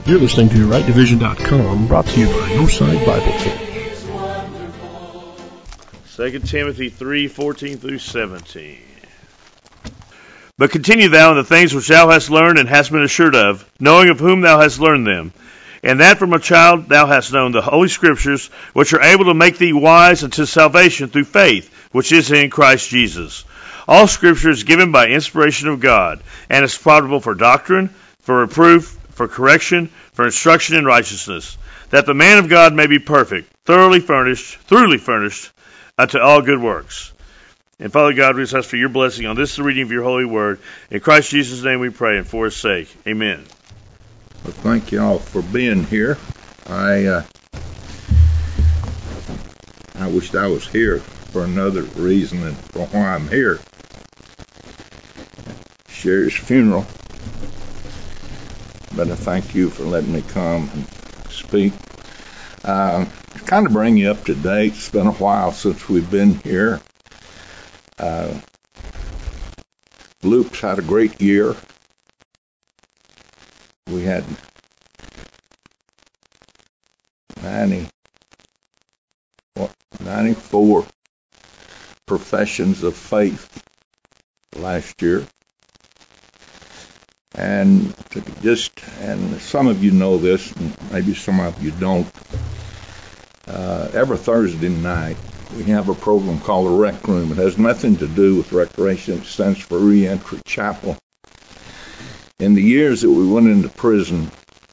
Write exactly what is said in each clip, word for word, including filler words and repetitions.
You're listening to right division dot com, brought to you by Northside Bible Church. Second Timothy three, fourteen through seventeen. But continue thou in the things which thou hast learned and hast been assured of, knowing of whom thou hast learned them, and that from a child thou hast known the Holy Scriptures, which are able to make thee wise unto salvation through faith, which is in Christ Jesus. All Scripture is given by inspiration of God, and is profitable for doctrine, for reproof, for correction, for instruction in righteousness, that the man of God may be perfect, thoroughly furnished, thoroughly furnished, unto all good works. And Father God, we just ask for your blessing on this, the reading of your holy word. In Christ Jesus' name we pray, and for his sake. Amen. Well, thank you all for being here. I uh, I wished I was here for another reason than for why I'm here. Sherry's funeral. But I thank you for letting me come and speak. Uh, kind of bring you up to date. It's been a while since we've been here. Uh, Luke's had a great year. We had ninety, what, ninety-four professions of faith last year. And to just, and some of you know this, and maybe some of you don't. Uh, every Thursday night, we have a program called the Rec Room. It has nothing to do with recreation. It stands for Reentry Chapel. In the years that we went into prison,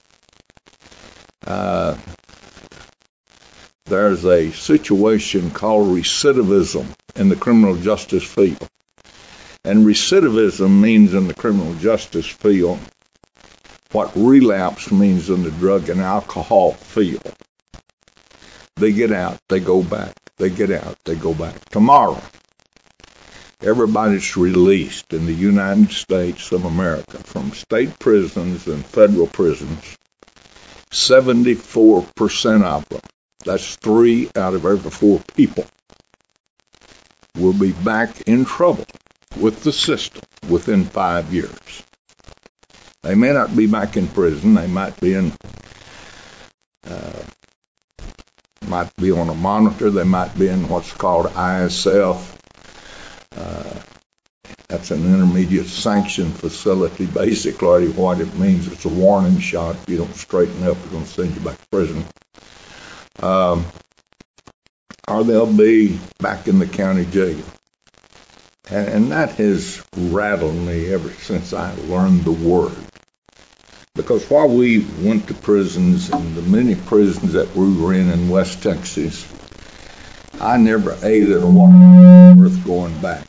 uh, there's a situation called recidivism in the criminal justice field. And recidivism means in the criminal justice field what relapse means in the drug and alcohol field. They get out, they go back. They get out, they go back. Tomorrow, everybody's released in the United States of America from state prisons and federal prisons. seventy-four percent of them, that's three out of every four people, will be back in trouble with the system within five years. They may not be back in prison. They might be in, uh, might be on a monitor. They might be in what's called I S F. Uh, that's an intermediate sanction facility. Basically, what it means, it's a warning shot. If you don't straighten up, we're going to send you back to prison. Um, or they'll be back in the county jail. And, and that has rattled me ever since I learned the word. Because while we went to prisons, and the many prisons that we were in in West Texas, I never ate at a one worth going back.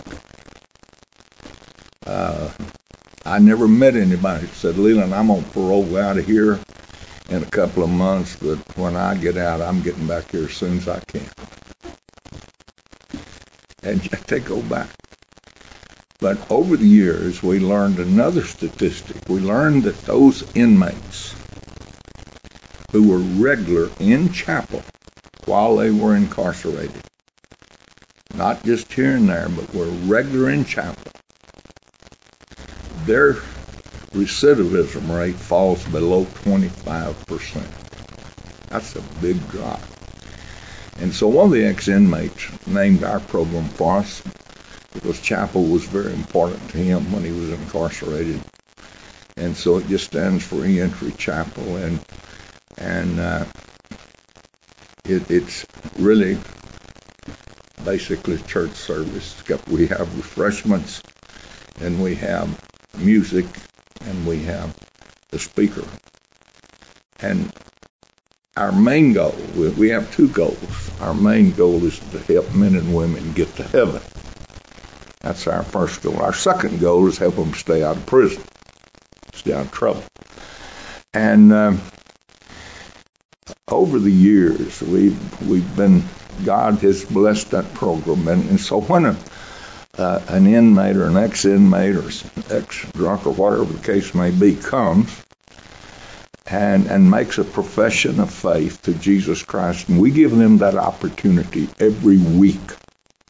Uh, I never met anybody that said, Leland, I'm on parole out of here in a couple of months, but when I get out, I'm getting back here as soon as I can. And yet they go back. But over the years, we learned another statistic. We learned that those inmates who were regular in chapel while they were incarcerated, not just here and there, but were regular in chapel, their recidivism rate falls below twenty-five percent. That's a big drop. And so one of the ex-inmates named our program for us, because chapel was very important to him when he was incarcerated. And so it just stands for Reentry Chapel. And and uh, it, it's really basically church service. We have refreshments, and we have music, and we have the speaker. And our main goal, we, we have two goals. Our main goal is to help men and women get to heaven. That's our first goal. Our second goal is help them stay out of prison, stay out of trouble. And um, over the years, we've we've been, God has blessed that program. And, and so when a, uh, an inmate or an ex-inmate or ex-drunk or whatever the case may be comes and, and makes a profession of faith to Jesus Christ, and we give them that opportunity every week.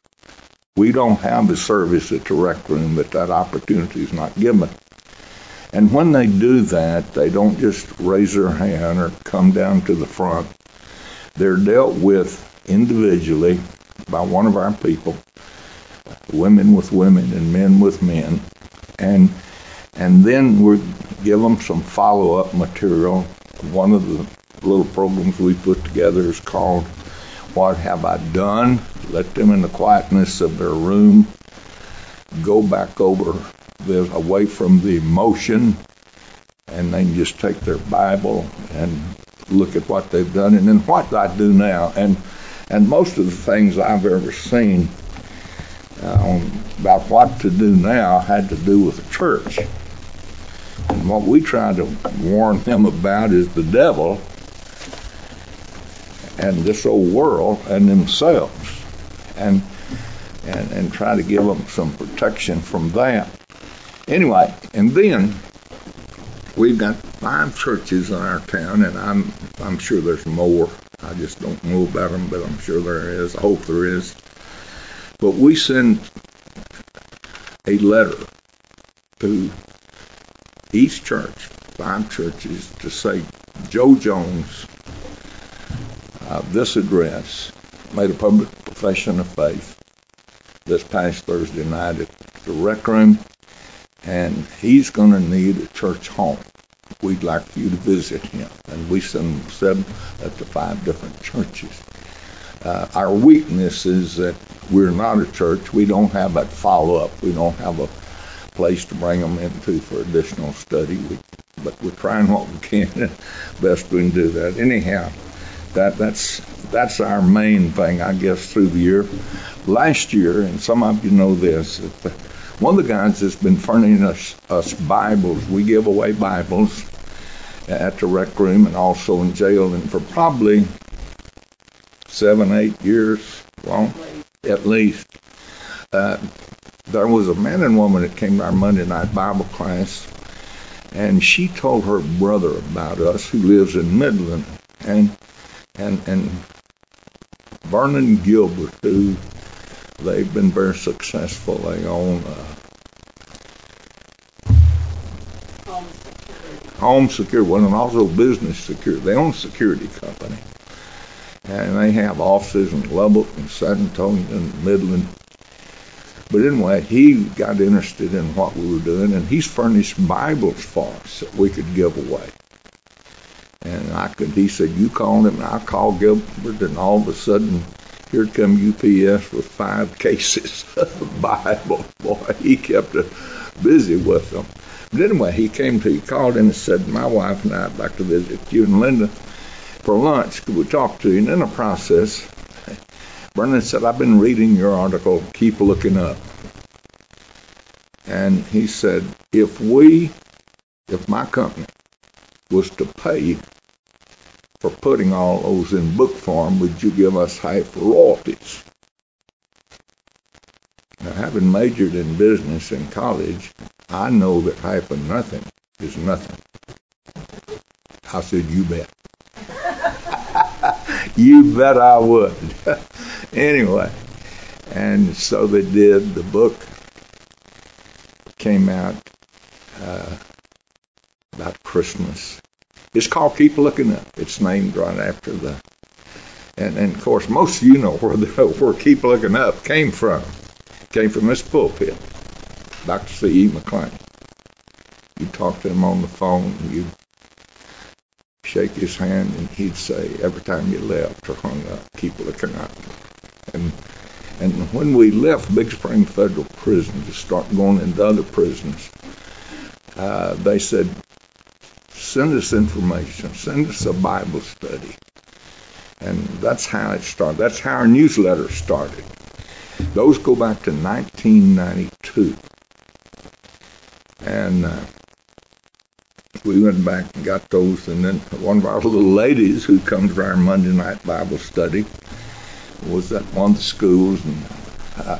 We don't have the service at the Rec Room, but that opportunity is not given. And when they do that, they don't just raise their hand or come down to the front. They're dealt with individually by one of our people, women with women and men with men. And and then we give them some follow-up material. One of the little programs we put together is called What Have I Done? Let them in the quietness of their room go back over this, away from the emotion, and they can just take their Bible and look at what they've done. And then what do I do now? And and most of the things I've ever seen uh, about what to do now had to do with the church. And what we try to warn them about is the devil and this old world and themselves, and and and try to give them some protection from that. Anyway, and then we've got five churches in our town, and I'm I'm sure there's more. I just don't know about them, but I'm sure there is. I hope there is. But we send a letter to each church, five churches, to say, Joe Jones, uh, this address, made a public profession of faith this past Thursday night at the rec room, and he's going to need a church home. We'd like you to visit him. And we send seven at the five different churches. Uh, our weakness is that we're not a church. We don't have that follow-up. We don't have a place to bring them into for additional study. We, but we're trying what we can. Best we can do that. Anyhow, that that's that's our main thing, I guess, through the year. Last year, and some of you know this, the, one of the guys that's been furnishing us, us Bibles, we give away Bibles at the rec room and also in jail, and for probably seven, eight years, well, at least, uh, there was a man and woman that came to our Monday night Bible class, and she told her brother about us, who lives in Midland, and and and Vernon Gilbert, who they've been very successful. They own uh, Home security. Home security, well, and also business security. They own a security company, and they have offices in Lubbock and San Antonio and Midland. But anyway, he got interested in what we were doing, and he's furnished Bibles for us that we could give away. And I could, he said, you called him, and I called Gilbert, and all of a sudden, here come U P S with five cases of Bible. Boy, he kept us busy with them. But anyway, he came to, he called in and said, my wife and I would like to visit you and Linda for lunch. Could we talk to you? And in the process, Vernon said, I've been reading your article, Keep Looking Up. And he said, if we, if my company was to pay for putting all those in book form, would you give us half royalties? Now, having majored in business in college, I know that half of nothing is nothing. I said, you bet. You bet I would. Anyway, and so they did. The book came out uh, about Christmas. It's called Keep Looking Up. It's named right after the, and, and of course, most of you know where the, where Keep Looking Up came from. It came from this pulpit, Doctor C E McLean. You talk to him on the phone, you shake his hand, and he'd say, every time you left or hung up, keep looking up. And and when we left Big Spring Federal Prison to start going into other prisons, uh, they said, send us information, send us a Bible study. And that's how it started. That's how our newsletter started. Those go back to nineteen ninety-two. And uh, we went back and got those, and then one of our little ladies who comes to our Monday night Bible study was at one of the schools, and uh,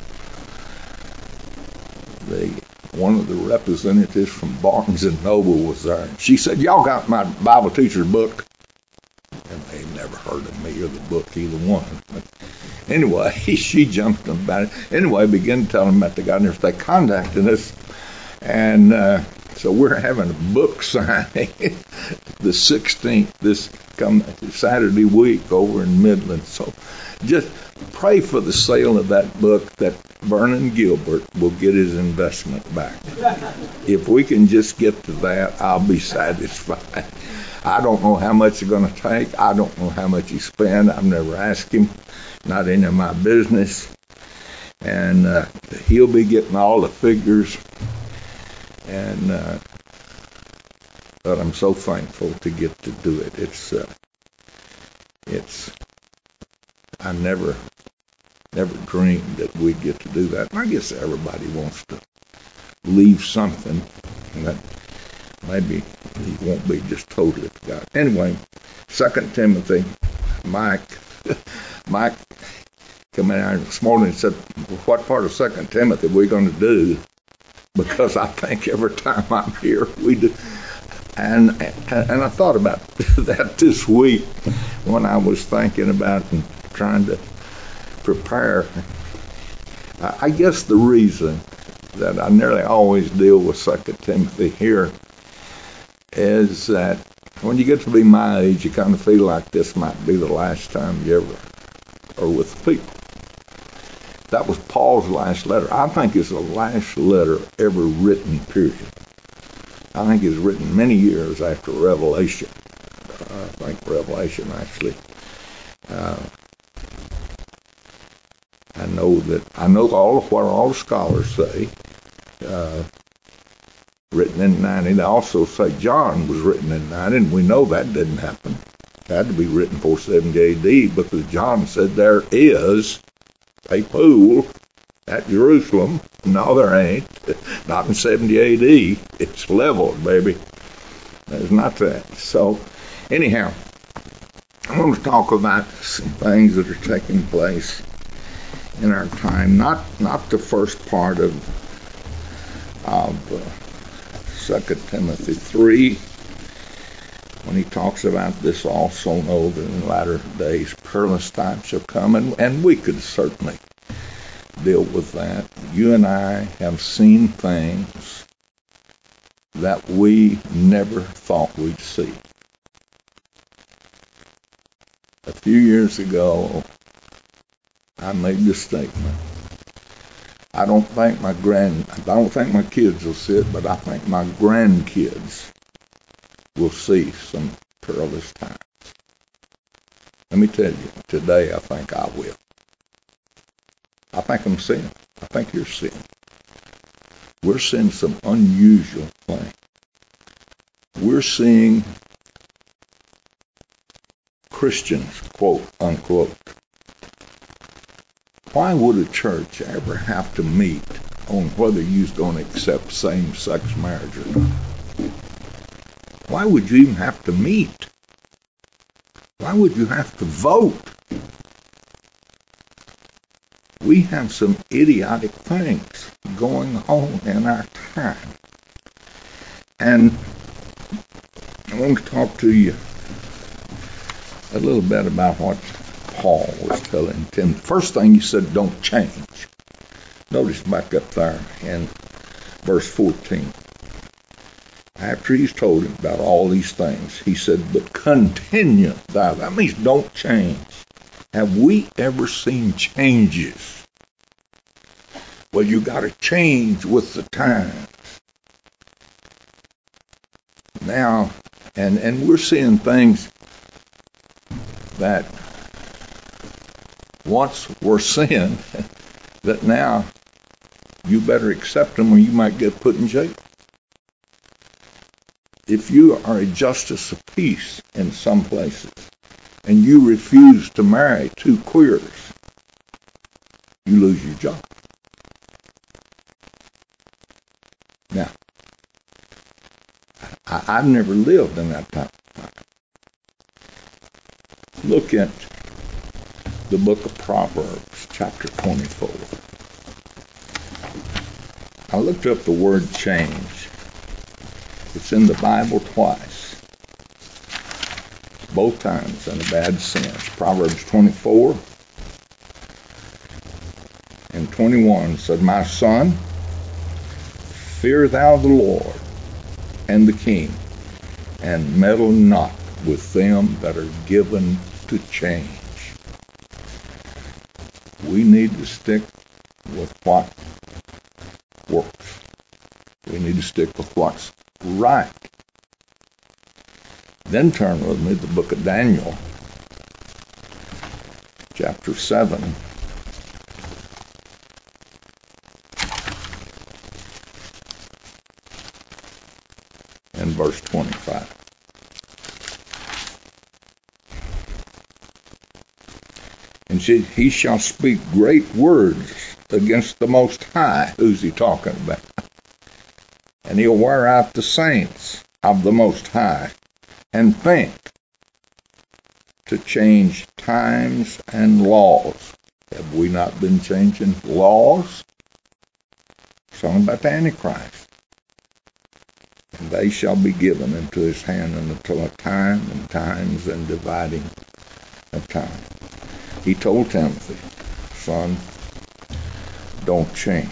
the one of the representatives from Barnes and Noble was there. And she said, y'all got my Bible teacher's book? And they never heard of me or the book, either one. But anyway, she jumped them about it. Anyway, began to tell them about the guy, and if they contacted us, and uh, So we're having a book signing the sixteenth this come Saturday week over in Midland. So just pray for the sale of that book, that Vernon Gilbert will get his investment back. If we can just get to that, I'll be satisfied. I don't know how much it's going to take. I don't know how much he spent. I've never asked him. Not any of my business. And uh, he'll be getting all the figures. And uh, but I'm so thankful to get to do it. It's uh, it's I never never dreamed that we'd get to do that. And I guess everybody wants to leave something that maybe he won't be just totally forgotten. Anyway, Second Timothy, Mike, Mike came in here this morning and said, well, what part of Second Timothy are we going to do? Because I think every time I'm here, we do. And, and, and I thought about that this week when I was thinking about and trying to prepare. I guess the reason that I nearly always deal with Second Timothy here is that when you get to be my age, you kind of feel like this might be the last time you ever are with people. That was Paul's last letter. I think it's the last letter ever written, period. I think it's written many years after Revelation. Uh, I think Revelation actually. Uh, I know that I know all of what all the scholars say. Uh, written in ninety. They also say John was written in ninety, and we know that didn't happen. It had to be written four seventy A D because John said there is a pool at Jerusalem. No, there ain't. Not in seventy A D. It's leveled, baby. There's not that. So, anyhow, I want to talk about some things that are taking place in our time. Not not the first part of of uh, Second Timothy three, when he talks about this also know that in latter days perilous times shall come, and, and we could certainly deal with that. You and I have seen things that we never thought we'd see. A few years ago, I made this statement. I don't think my grand, I don't think my kids will see it, but I think my grandkids will see some perilous times. Let me tell you, today I think I will. I think I'm seeing. I think you're seeing. We're seeing some unusual things. We're seeing Christians, quote, unquote. Why would a church ever have to meet on whether you're going to accept same-sex marriage or not? Why would you even have to meet? Why would you have to vote? We have some idiotic things going on in our time. And I want to talk to you a little bit about what Paul was telling Tim. First thing he said, don't change. Notice back up there in verse fourteen. After he's told him about all these things, he said, but continue thou. That means don't change. Have we ever seen changes? Well, you got to change with the times. Now, and, and we're seeing things that once were sin, that now you better accept them or you might get put in jail. If you are a justice of peace in some places and you refuse to marry two queers, you lose your job. Now, I, I've never lived in that time. Look at the book of Proverbs, chapter twenty-four. I looked up the word change. It's in the Bible twice. Both times in a bad sense. Proverbs twenty-four and twenty-one said, my son, fear thou the Lord and the king, and meddle not with them that are given to change. We need to stick with what works. We need to stick with what's right. Then turn with me to the book of Daniel, chapter seven. And verse twenty-five. And she, he shall speak great words against the Most High. Who's he talking about? And he'll wear out the saints of the Most High, and think to change times and laws. Have we not been changing laws? Something about the Antichrist. And they shall be given into his hand until a time and times and dividing of time. He told Timothy, son, don't change.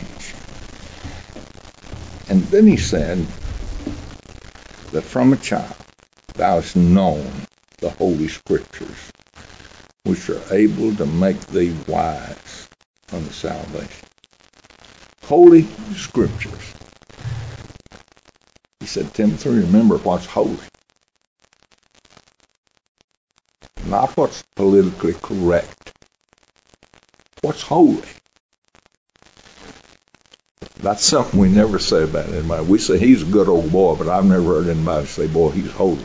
And then he said that from a child thou hast known the Holy Scriptures, which are able to make thee wise unto salvation. Holy Scriptures. He said, Timothy, remember what's holy. Not what's politically correct. What's holy. That's something we never say about anybody. We say he's a good old boy, but I've never heard anybody say, boy, he's holy.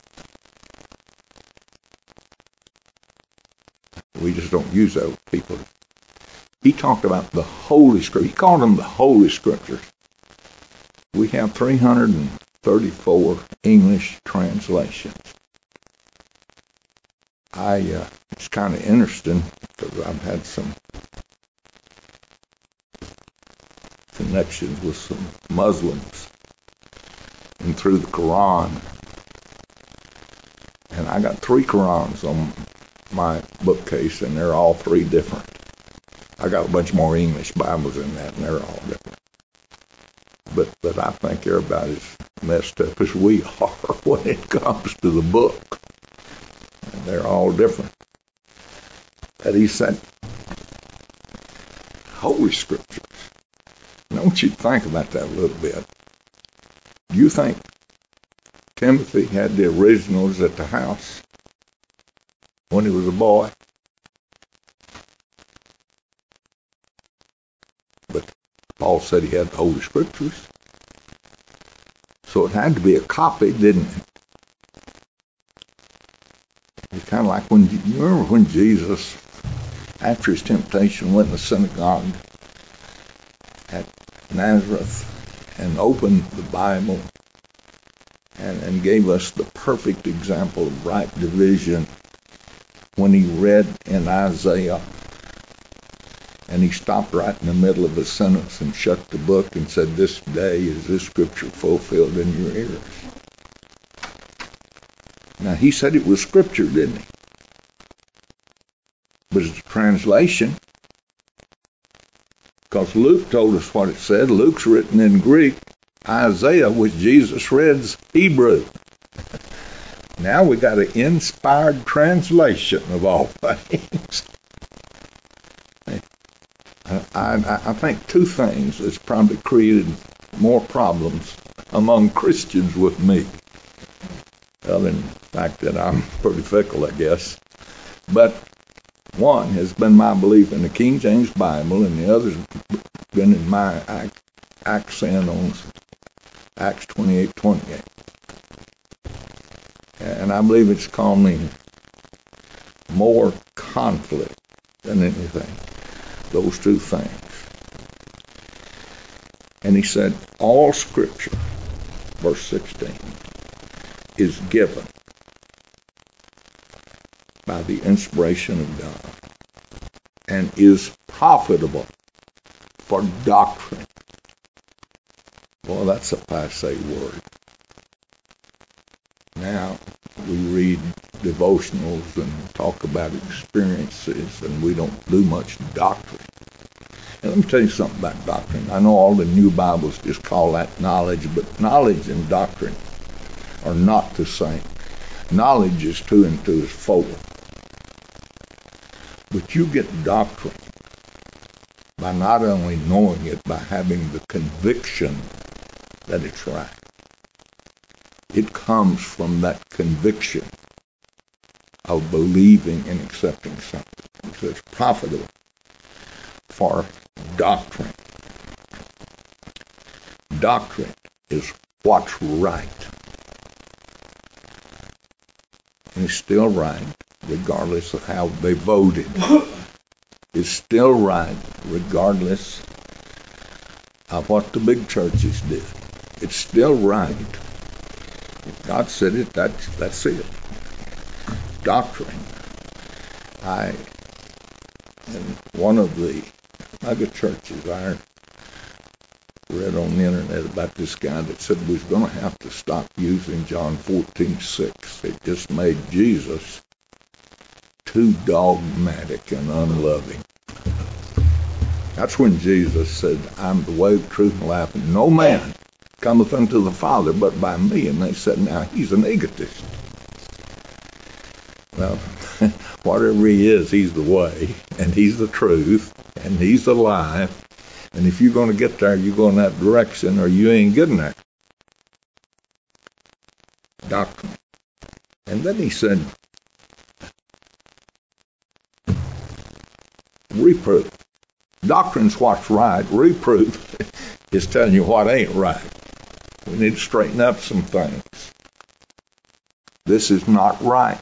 We just don't use that with people. He talked about the Holy Scriptures. He called them the Holy Scriptures. We have three hundred thirty-four English translations. I, uh, it's kind of interesting because I've had some connections with some Muslims and through the Quran. And I got three Qurans on my bookcase, and they're all three different. I got a bunch more English Bibles in that, and they're all different. But but I think everybody's messed up as we are when it comes to the book. And they're all different. But he said, Holy Scriptures. I want you to think about that a little bit. Do you think Timothy had the originals at the house when he was a boy? But Paul said he had the Holy Scriptures. So it had to be a copy, didn't it? It's kind of like when, you remember when Jesus, after his temptation, went in the synagogue at Nazareth and opened the Bible and, and gave us the perfect example of right division when he read in Isaiah, and he stopped right in the middle of a sentence and shut the book and said, this day is this scripture fulfilled in your ears. Now, he said it was scripture, didn't he? But it's a translation. Because Luke told us what it said. Luke's written in Greek. Isaiah, which Jesus read, is Hebrew. Now we got an inspired translation of all things. I, I, I think two things has probably created more problems among Christians with me. Other than the fact that I'm pretty fickle, I guess. But one has been my belief in the King James Bible, and the other's been in my accent on Acts twenty-eight twenty-eight. And I believe it's caused me more conflict than anything. Those two things. And he said, all Scripture, verse sixteen, is given by the inspiration of God and is profitable for doctrine. Well, that's a passé word. Now, we read devotionals and talk about experiences, and we don't do much doctrine. And let me tell you something about doctrine. I know all the new Bibles just call that knowledge, but knowledge and doctrine are not the same. Knowledge is two and two is four. But you get doctrine by not only knowing it, by having the conviction that it's right. It comes from that conviction of believing and accepting something. So it's profitable for doctrine. Doctrine is what's right. And it's still right, regardless of how they voted. It's still right, regardless of what the big churches did. It's still right. God said it, that's, that's it. Doctrine. I, in one of the mega churches, I read on the internet about this guy that said we was going to have to stop using John fourteen six. It just made Jesus too dogmatic and unloving. That's when Jesus said, I'm the way, the truth, and life, and no man cometh unto the Father but by me. And they said, now he's an egotist. Well, whatever he is, he's the way, and he's the truth, and he's the life. And if you're going to get there, you go in that direction, or you ain't getting there. Doctrine. And then he said, reproof. Doctrine's what's right. Reproof is telling you what ain't right. We need to straighten up some things. This is not right.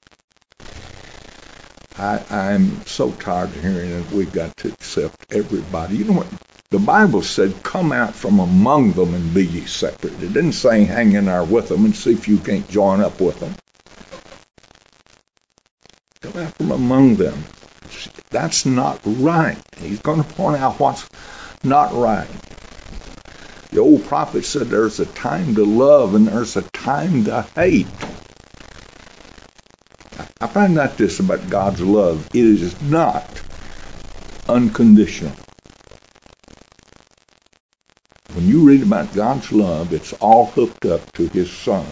I, I'm so tired of hearing that we've got to accept everybody. You know what? The Bible said, come out from among them and be ye separate. It didn't say hang in there with them and see if you can't join up with them. Come out from among them. That's not right. He's going to point out what's not right. The old prophet said there's a time to love and there's a time to hate. I find out this about God's love. It is not unconditional. When you read about God's love, it's all hooked up to His Son.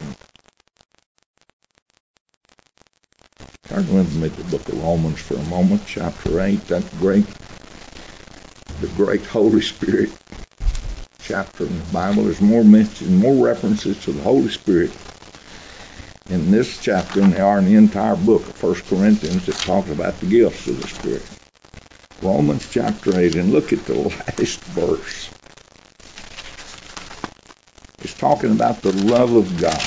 Turn with me to the book of Romans for a moment, chapter eight. That great, the great Holy Spirit chapter in the Bible. There's more mentions, more references to the Holy Spirit in this chapter than there are in the entire book of First Corinthians that talks about the gifts of the Spirit. Romans chapter eight, and look at the last verse. It's talking about the love of God.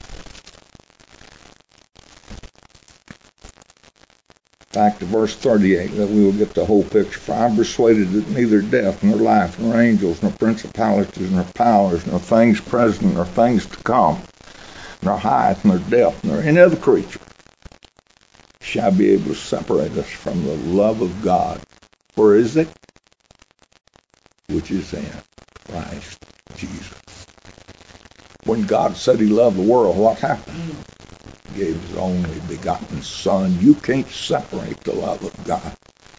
Back to verse thirty-eight, that we will get the whole picture. For I am persuaded that neither death, nor life, nor angels, nor principalities, nor powers, nor things present, nor things to come, nor height, nor depth, nor any other creature shall be able to separate us from the love of God. Where is it? Which is in Christ Jesus. When God said He loved the world, what happened? He gave His only begotten Son. You can't separate the love of God.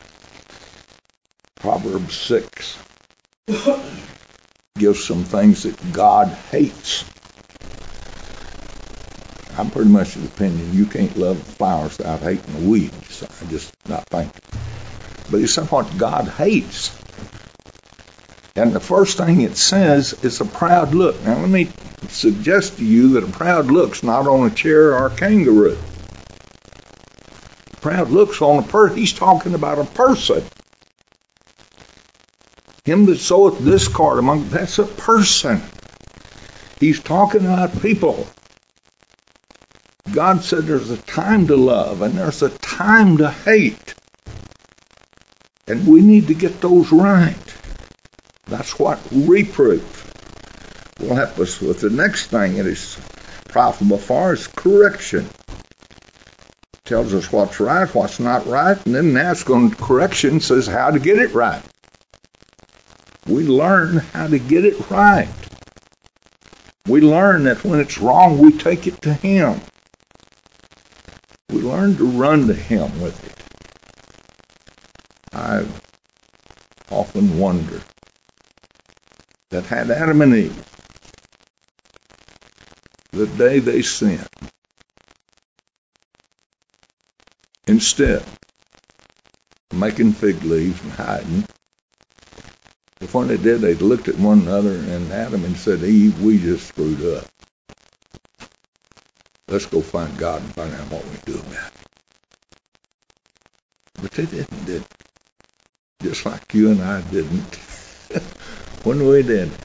Proverbs six gives some things that God hates. I'm pretty much of the opinion you can't love the flowers without hating the weeds. I just not think. But it's what God hates. And the first thing it says is a proud look. Now let me suggest to you that a proud look's not on a chair or a kangaroo. A proud look's on a person. He's talking about a person. Him that soweth discord among, that's a person. He's talking about people. God said there's a time to love and there's a time to hate. And we need to get those right. That's what reproof will help us with. The next thing it is profitable for is correction. It tells us what's right, what's not right, and then that's going to correction says how to get it right. We learn how to get it right. We learn that when it's wrong, we take it to Him. We learn to run to Him with it. I've often wondered that had Adam and Eve the day they sinned, instead of making fig leaves and hiding, if when they did, they looked at one another and Adam and said, Eve, we just screwed up. Let's go find God and find out what we do about it. But they didn't, did it? Just like you and I didn't when we did it.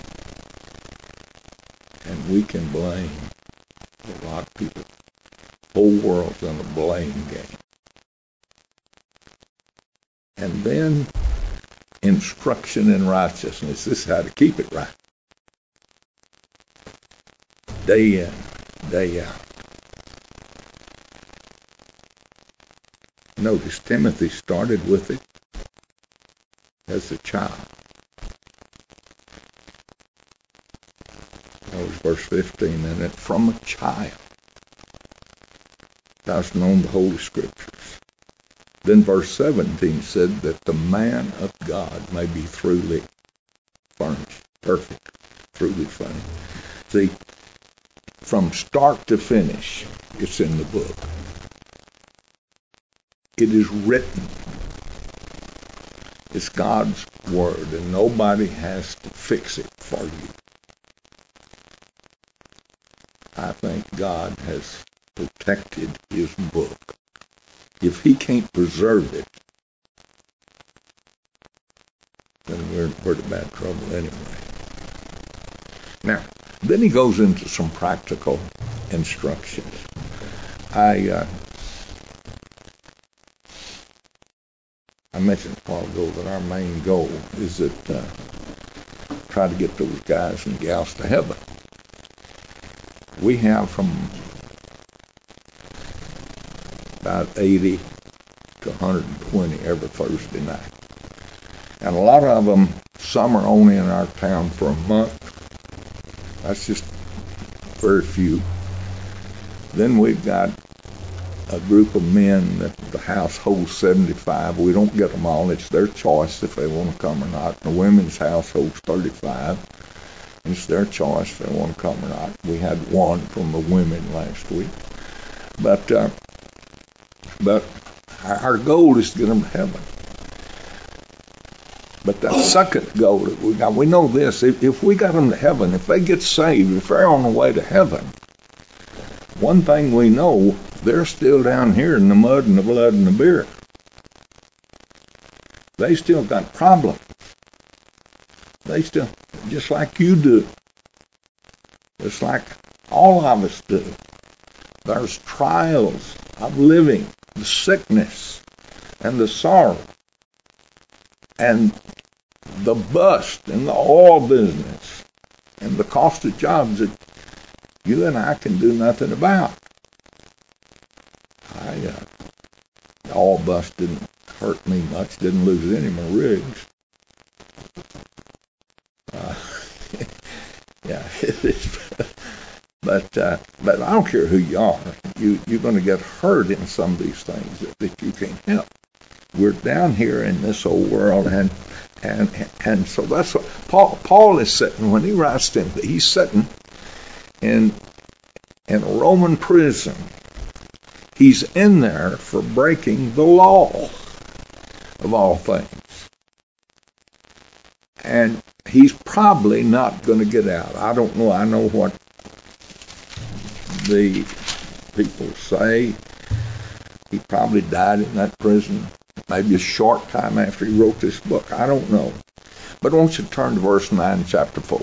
And we can blame a lot of people. The whole world's in a blame game. And then instruction in righteousness. This is how to keep it right. Day in, day out. Notice Timothy started with it as a child. That was verse fifteen in it. From a child thou hast known the Holy Scriptures. Then verse seventeen said that the man of God may be truly furnished, perfect, truly furnished. See, from start to finish, it's in the book. It is written. It's God's word, and nobody has to fix it for you. I think God has protected his book. If he can't preserve it, then we're in pretty bad trouble anyway. Now, then he goes into some practical instructions. I uh, I mentioned a while ago that our main goal is that uh, try to get those guys and gals to heaven. We have from about eighty to one hundred twenty every Thursday night. And a lot of them, some are only in our town for a month. That's just very few. Then we've got a group of men that the house holds seventy-five. We don't get them all. It's their choice if they want to come or not. The women's house holds thirty-five. It's their choice if they want to come or not. We had one from the women last week. But uh, but our goal is to get them to heaven. But that second goal that we got, we know this, if, if we got them to heaven, if they get saved, if they're on the way to heaven, one thing we know, they're still down here in the mud and the blood and the beer. They still got problems. They still, just like you do, just like all of us do. There's trials of living, the sickness and the sorrow and the bust in the oil business and the cost of jobs that you and I can do nothing about. I, uh, the oil bust didn't hurt me much, didn't lose any of my rigs. Uh, yeah, it is. But uh, but I don't care who you are. You you're going to get hurt in some of these things that, that you can't help. We're down here in this old world, and and and so that's what Paul Paul is sitting when he writes Timothy. He's sitting in in a Roman prison. He's in there for breaking the law of all things, and he's probably not going to get out. I don't know. I know what the people say. He probably died in that prison maybe a short time after he wrote this book. I don't know. But I want you to turn to verse nine, chapter four.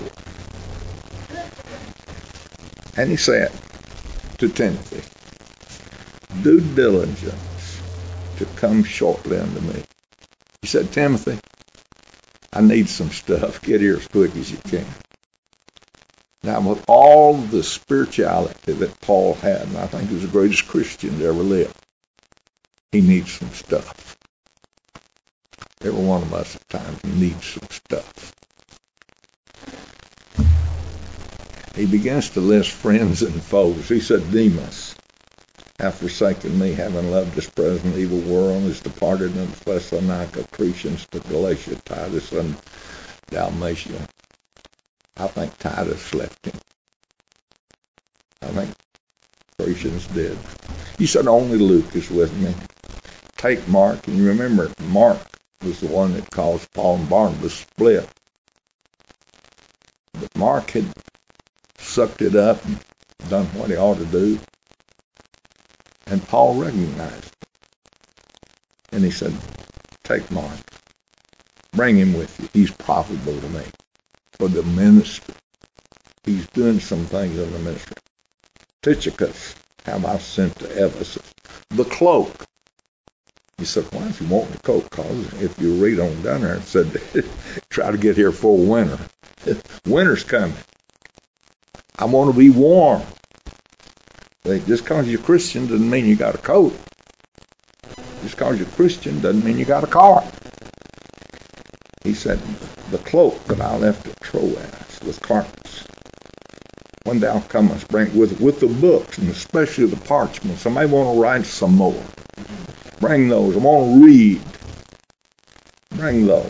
And he said to Timothy, do diligence to come shortly unto me. He said, Timothy, I need some stuff. Get here as quick as you can. Now, with all the spirituality that Paul had, and I think he was the greatest Christian to ever live, he needs some stuff. Every one of us at times needs some stuff. He begins to list friends and foes. He said, Demas hath forsaken me, having loved this present evil world, is departed unto Thessalonica, Crescens to Galatia, Titus and Dalmatia. I think Titus left him. I think Christians did. He said, only Luke is with me. Take Mark, and you remember, Mark was the one that caused Paul and Barnabas split. But Mark had sucked it up and done what he ought to do. And Paul recognized it. And he said, take Mark. Bring him with you. He's profitable to me for the ministry. He's doing some things in the ministry. Tychicus have I sent to Ephesus. The cloak. He said, why does he want the coat? Because if you read on down there, it said, try to get here for winter. Winter's coming. I want to be warm. Just because you're Christian doesn't mean you got a coat. Just because you're Christian doesn't mean you got a car. He said, the cloak that I left at Troas with Carpus, when thou comest, bring with with the books, and especially the parchment. Somebody want to write some more. Bring those. I want to read. Bring those.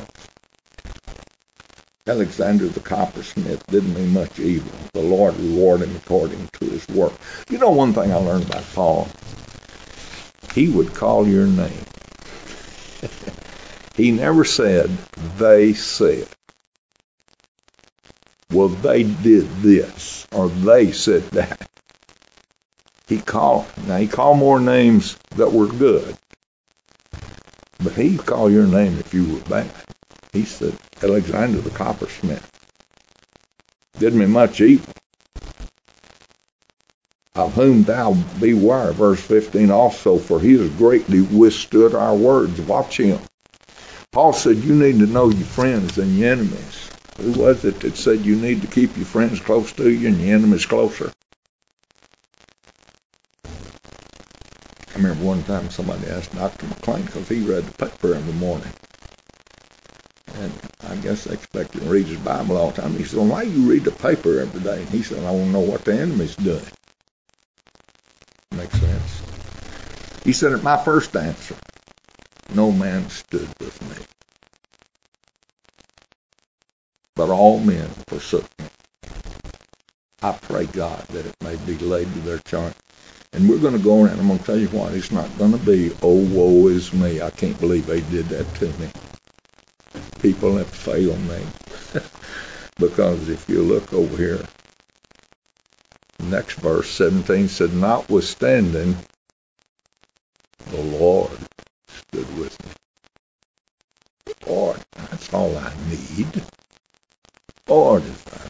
Alexander the coppersmith didn't mean much evil. The Lord rewarded him according to his work. You know one thing I learned about Paul? He would call your name. He never said, they said. Well, they did this, or they said that. He called, now he called more names that were good. But he'd call your name if you were bad. He said, Alexander the coppersmith. Didn't mean much evil. Of whom thou beware, verse fifteen also, for he has greatly withstood our words. Watch him. Paul said you need to know your friends and your enemies. Who was it that said you need to keep your friends close to you and your enemies closer? I remember one time somebody asked Doctor McLean, because he read the paper in the morning. And I guess they expected him to read his Bible all the time. He said, well, why do you read the paper every day? And he said, I want to know what the enemy's doing. Makes sense. He said, at my first answer, no man stood with me, but all men forsook me. I pray God that it may be laid to their charge. And we're going to go around. I'm going to tell you what, it's not going to be, oh, woe is me. I can't believe they did that to me. People have failed me. Because if you look over here, next verse, seventeen said, notwithstanding, the Lord stood with me. Lord, that's all I need. Lord is there.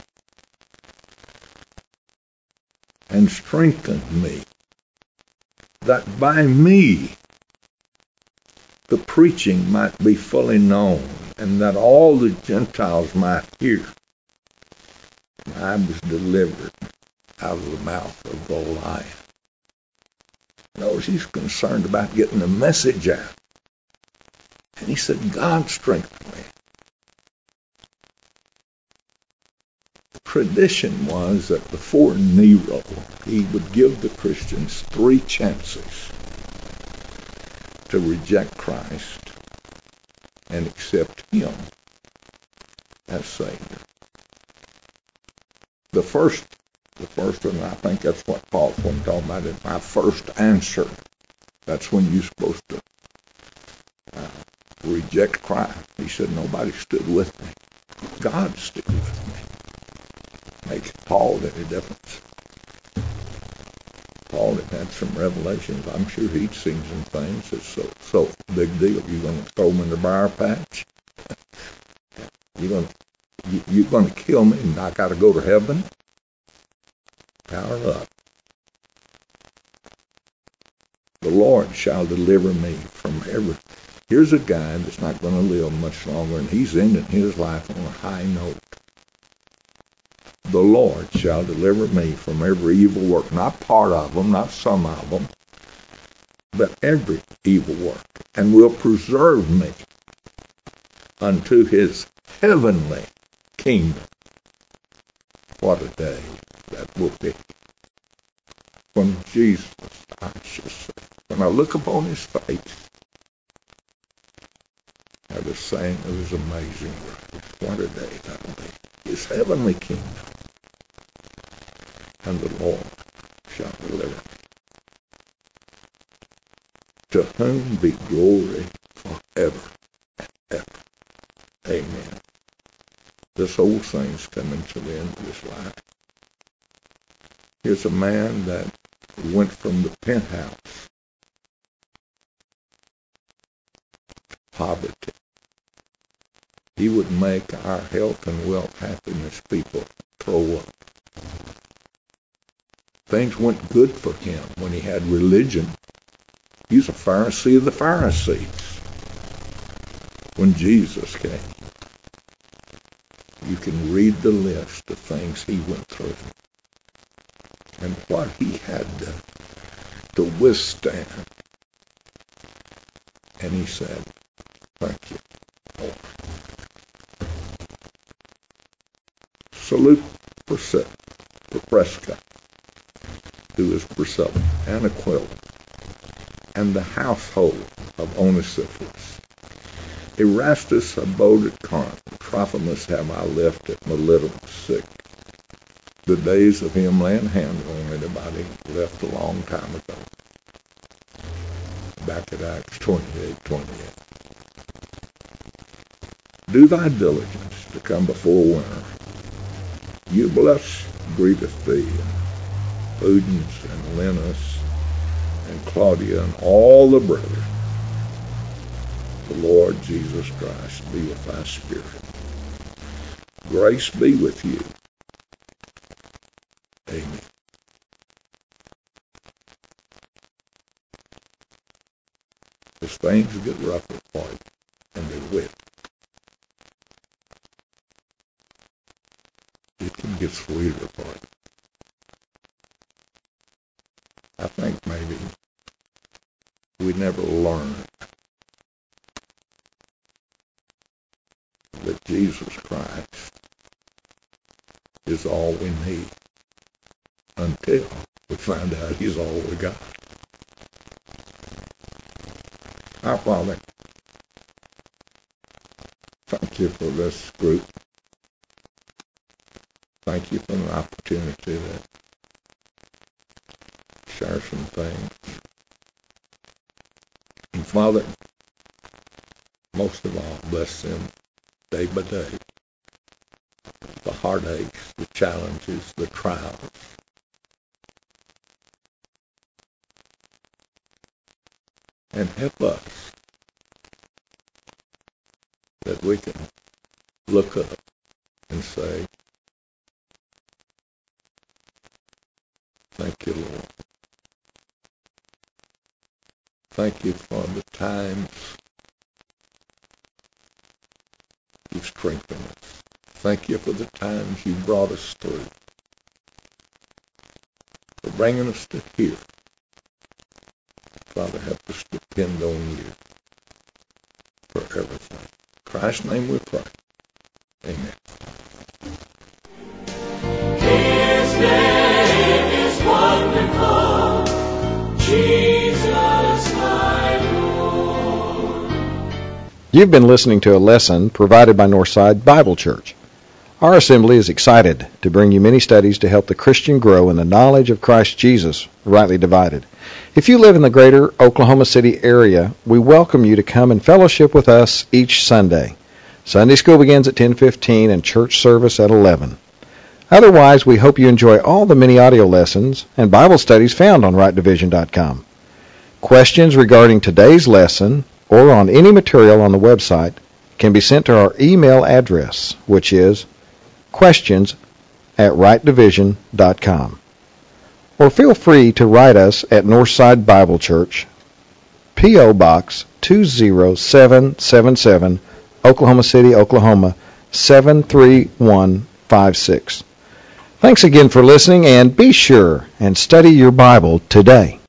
And strengthened me, that by me the preaching might be fully known, and that all the Gentiles might hear. And I was delivered out of the mouth of the lion. Notice he's concerned about getting the message out. And he said, God strengthened me. The tradition was that before Nero, he would give the Christians three chances to reject Christ and accept him as Savior. The first The first one, I think that's what Paul's one talking about, is my first answer. That's when you're supposed to uh, reject Christ. He said, nobody stood with me. God stood with me. Makes Paul any difference. Paul had had some revelations. I'm sure he'd seen some things. It's so, so big deal. You're going to throw him in the briar patch? You're going to, you, you're going to kill me and I got to go to heaven? Power up. The Lord shall deliver me from every... Here's a guy that's not going to live much longer, and he's ending his life on a high note. The Lord shall deliver me from every evil work. Not part of them, not some of them, but every evil work, and will preserve me unto his heavenly kingdom. What a day that will be. When Jesus, I shall say, when I look upon his face, I was saying it was amazing grace. What a day that will be. His heavenly kingdom. And the Lord shall deliver me. To whom be glory forever and ever. Amen. This old thing's coming to the end of his life. Here's a man that went from the penthouse to poverty. He would make our health and wealth, happiness people throw up. Things went good for him when he had religion. He was a Pharisee of the Pharisees. When Jesus came, you can read the list of things he went through and what he had to, to withstand. And he said, thank you, Lord. Salute Prisca, who is Priscilla, and Aquila, and the household of Onesiphorus. Erastus abode at Corinth. Trophimus have I left at Miletus sick. The days of him laying hands on anybody left a long time ago. Back at Acts twenty-eight twenty-eight. Do thy diligence to come before winter. Eubulus greeteth thee, and Pudens and Linus and Claudia and all the brethren. The Lord Jesus Christ be with thy spirit. Grace be with you. Amen. As things get rougher for you, and they will, it can get sweeter for you. I think maybe we never learned that Jesus Christ is all we need until we find out he's all we got. Our Father, thank you for this group. Thank you for the opportunity to share some things. And Father, most of all, bless them day by day. The heartaches, the challenges, the trials. And help us that we can look up and say, thank you, Lord. Thank you for the times you've strengthened us. Thank you for the times you brought us through. For bringing us to here. Father, help us depend on you for everything. In Christ's name we pray. Amen. His name is wonderful, Jesus my Lord. You've been listening to a lesson provided by Northside Bible Church. Our assembly is excited to bring you many studies to help the Christian grow in the knowledge of Christ Jesus, rightly divided. If you live in the greater Oklahoma City area, we welcome you to come and fellowship with us each Sunday. Sunday school begins at ten fifteen and church service at eleven. Otherwise, we hope you enjoy all the many audio lessons and Bible studies found on right division dot com. Questions regarding today's lesson or on any material on the website can be sent to our email address, which is questions at right division dot com. Or feel free to write us at Northside Bible Church, P O. Box two zero seven seven seven, Oklahoma City, Oklahoma seven three one five six. Thanks again for listening, and be sure and study your Bible today.